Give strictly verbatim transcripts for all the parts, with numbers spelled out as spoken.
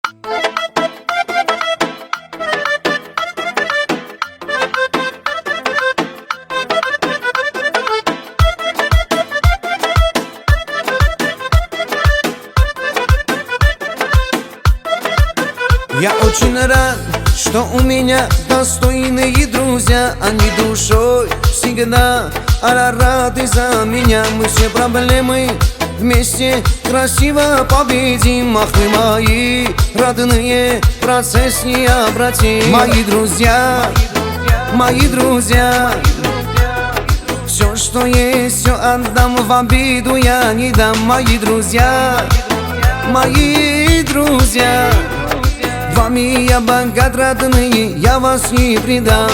Я очень рад, что у меня достойные друзья. Они душой всегда рады за меня. Мы все проблемы вместе красиво победим. Ах вы мои родные, процесс необратим. Мои друзья, мои друзья, все, что есть, все отдам, в обиду я не дам. Мои друзья, мои друзья, вами я богат, родные, я вас не предам.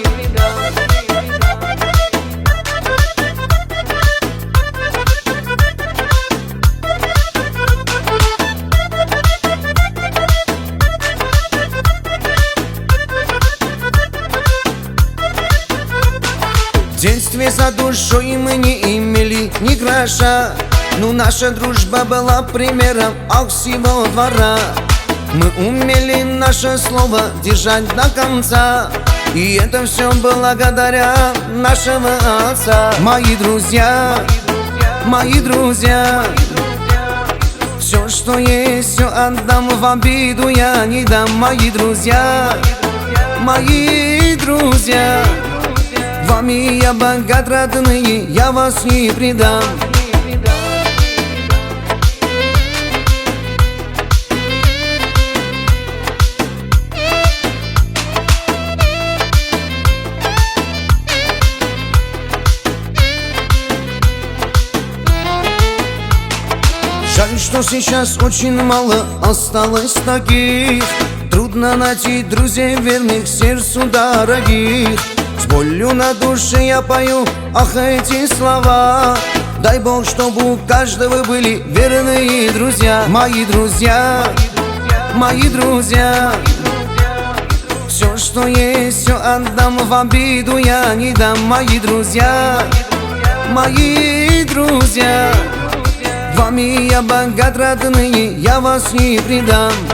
В детстве за душой мы не имели ни гроша, но наша дружба была примером от всего двора. Мы умели наше слово держать до конца, и это все благодаря нашего отца. Мои друзья, мои друзья, все, что есть, все отдам, в обиду я не дам. Мои друзья, мои друзья, вами я богат, родные, я вас не предам. Жаль, что сейчас очень мало осталось таких. Трудно найти друзей верных, сердцу дорогих. С болью на душе я пою, ах, эти слова. Дай Бог, чтобы у каждого были верные друзья. Мои друзья, мои друзья, все, что есть, все отдам, в обиду я не дам. Мои друзья, мои друзья, вами я богат, родные, я вас не предам.